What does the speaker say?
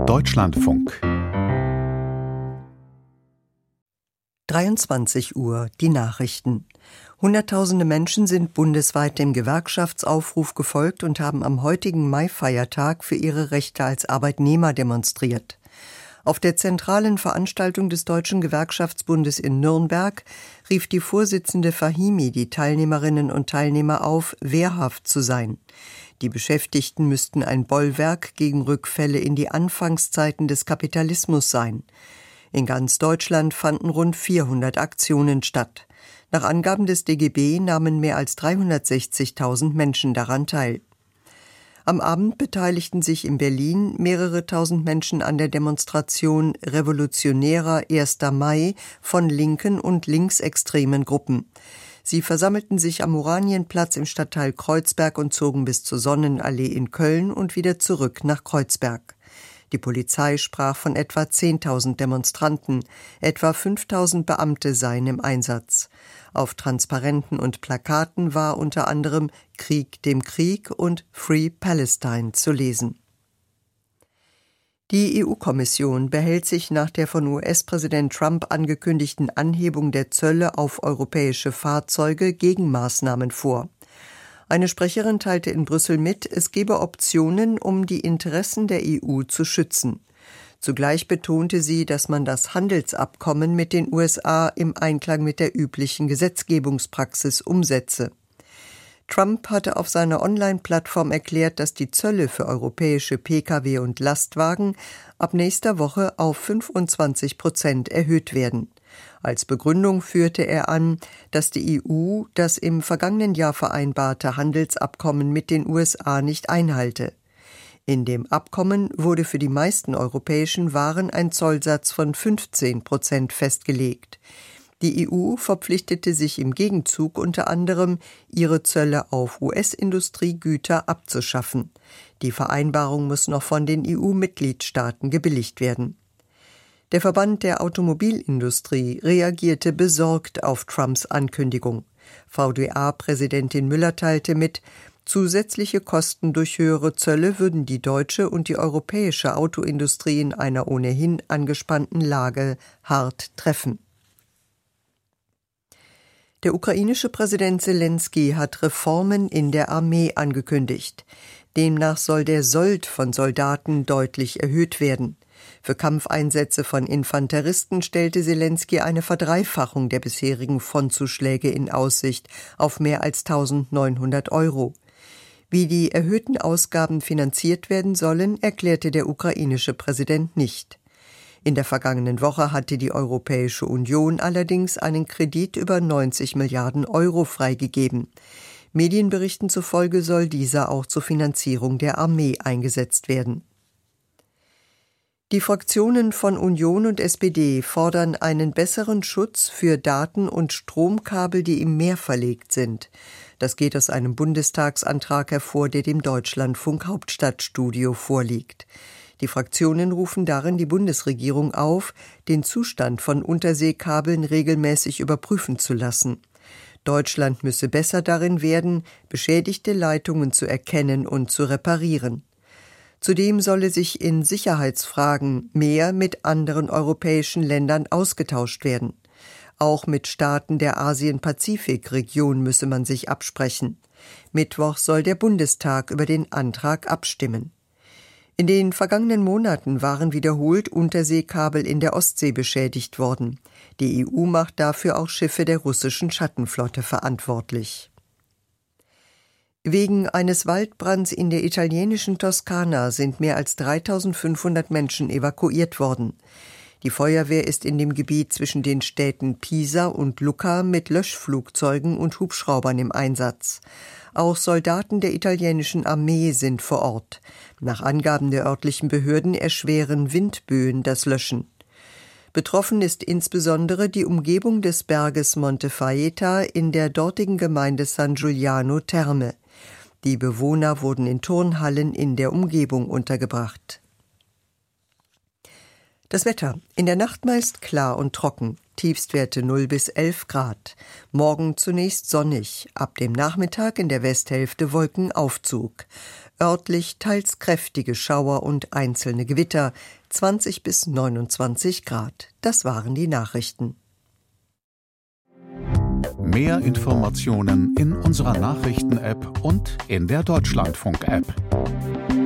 Deutschlandfunk 23 Uhr, die Nachrichten. Hunderttausende Menschen sind bundesweit dem Gewerkschaftsaufruf gefolgt und haben am heutigen Maifeiertag für ihre Rechte als Arbeitnehmer demonstriert. Auf der zentralen Veranstaltung des Deutschen Gewerkschaftsbundes in Nürnberg rief die Vorsitzende Fahimi die Teilnehmerinnen und Teilnehmer auf, wehrhaft zu sein. Die Beschäftigten müssten ein Bollwerk gegen Rückfälle in die Anfangszeiten des Kapitalismus sein. In ganz Deutschland fanden rund 400 Aktionen statt. Nach Angaben des DGB nahmen mehr als 360.000 Menschen daran teil. Am Abend beteiligten sich in Berlin mehrere tausend Menschen an der Demonstration Revolutionärer 1. Mai von linken und linksextremen Gruppen. Sie versammelten sich am Oranienplatz im Stadtteil Kreuzberg und zogen bis zur Sonnenallee in Köln und wieder zurück nach Kreuzberg. Die Polizei sprach von etwa 10.000 Demonstranten, etwa 5.000 Beamte seien im Einsatz. Auf Transparenten und Plakaten war unter anderem Krieg dem Krieg und Free Palestine zu lesen. Die EU-Kommission behält sich nach der von US-Präsident Trump angekündigten Anhebung der Zölle auf europäische Fahrzeuge Gegenmaßnahmen vor. Eine Sprecherin teilte in Brüssel mit, es gebe Optionen, um die Interessen der EU zu schützen. Zugleich betonte sie, dass man das Handelsabkommen mit den USA im Einklang mit der üblichen Gesetzgebungspraxis umsetze. Trump hatte auf seiner Online-Plattform erklärt, dass die Zölle für europäische Pkw und Lastwagen ab nächster Woche auf 25% erhöht werden. Als Begründung führte er an, dass die EU das im vergangenen Jahr vereinbarte Handelsabkommen mit den USA nicht einhalte. In dem Abkommen wurde für die meisten europäischen Waren ein Zollsatz von 15% festgelegt. Die EU verpflichtete sich im Gegenzug unter anderem, ihre Zölle auf US-Industriegüter abzuschaffen. Die Vereinbarung muss noch von den EU-Mitgliedstaaten gebilligt werden. Der Verband der Automobilindustrie reagierte besorgt auf Trumps Ankündigung. VDA-Präsidentin Müller teilte mit, zusätzliche Kosten durch höhere Zölle würden die deutsche und die europäische Autoindustrie in einer ohnehin angespannten Lage hart treffen. Der ukrainische Präsident Selenskyj hat Reformen in der Armee angekündigt. Demnach soll der Sold von Soldaten deutlich erhöht werden. Für Kampfeinsätze von Infanteristen stellte Selenskyj eine Verdreifachung der bisherigen Fondzuschläge in Aussicht auf mehr als 1.900 €. Wie die erhöhten Ausgaben finanziert werden sollen, erklärte der ukrainische Präsident nicht. In der vergangenen Woche hatte die Europäische Union allerdings einen Kredit über 90 Milliarden € freigegeben. Medienberichten zufolge soll dieser auch zur Finanzierung der Armee eingesetzt werden. Die Fraktionen von Union und SPD fordern einen besseren Schutz für Daten- und Stromkabel, die im Meer verlegt sind. Das geht aus einem Bundestagsantrag hervor, der dem Deutschlandfunk Hauptstadtstudio vorliegt. Die Fraktionen rufen darin die Bundesregierung auf, den Zustand von Unterseekabeln regelmäßig überprüfen zu lassen. Deutschland müsse besser darin werden, beschädigte Leitungen zu erkennen und zu reparieren. Zudem solle sich in Sicherheitsfragen mehr mit anderen europäischen Ländern ausgetauscht werden. Auch mit Staaten der Asien-Pazifik-Region müsse man sich absprechen. Mittwoch soll der Bundestag über den Antrag abstimmen. In den vergangenen Monaten waren wiederholt Unterseekabel in der Ostsee beschädigt worden. Die EU macht dafür auch Schiffe der russischen Schattenflotte verantwortlich. Wegen eines Waldbrands in der italienischen Toskana sind mehr als 3.500 Menschen evakuiert worden. Die Feuerwehr ist in dem Gebiet zwischen den Städten Pisa und Lucca mit Löschflugzeugen und Hubschraubern im Einsatz. Auch Soldaten der italienischen Armee sind vor Ort. Nach Angaben der örtlichen Behörden erschweren Windböen das Löschen. Betroffen ist insbesondere die Umgebung des Berges Monte Faeta in der dortigen Gemeinde San Giuliano Terme. Die Bewohner wurden in Turnhallen in der Umgebung untergebracht. Das Wetter. In der Nacht meist klar und trocken. Tiefstwerte 0 bis 11 Grad. Morgen zunächst sonnig, ab dem Nachmittag in der Westhälfte Wolkenaufzug. Örtlich teils kräftige Schauer und einzelne Gewitter, 20 bis 29 Grad. Das waren die Nachrichten. Mehr Informationen in unserer Nachrichten-App und in der Deutschlandfunk-App.